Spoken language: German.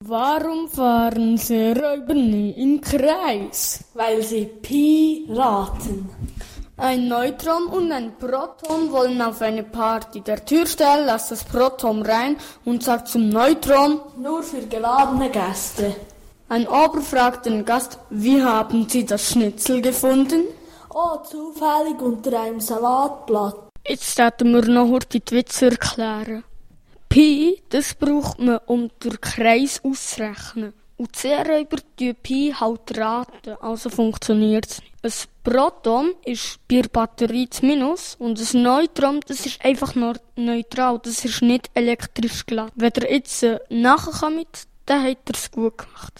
Warum fahren Seeräuber nie im Kreis? Weil sie Piraten. Ein Neutron und ein Proton wollen auf eine Party. Der Türsteher lässt das Proton rein und sagt zum Neutron: Nur für geladene Gäste. Ein Ober fragt den Gast: Wie haben Sie das Schnitzel gefunden? Oh, zufällig unter einem Salatblatt. Jetzt sollten wir noch kurz die Witze erklären. Pi, das braucht man, um den Kreis auszurechnen. Und die Seeräuber tun Pi halt raten, also funktioniert es nicht. Ein Proton ist bei der Batterie das Minus und ein Neutron, das ist einfach nur neutral, das ist nicht elektrisch geladen. Wenn ihr jetzt nachkommt, dann habt ihr es gut gemacht.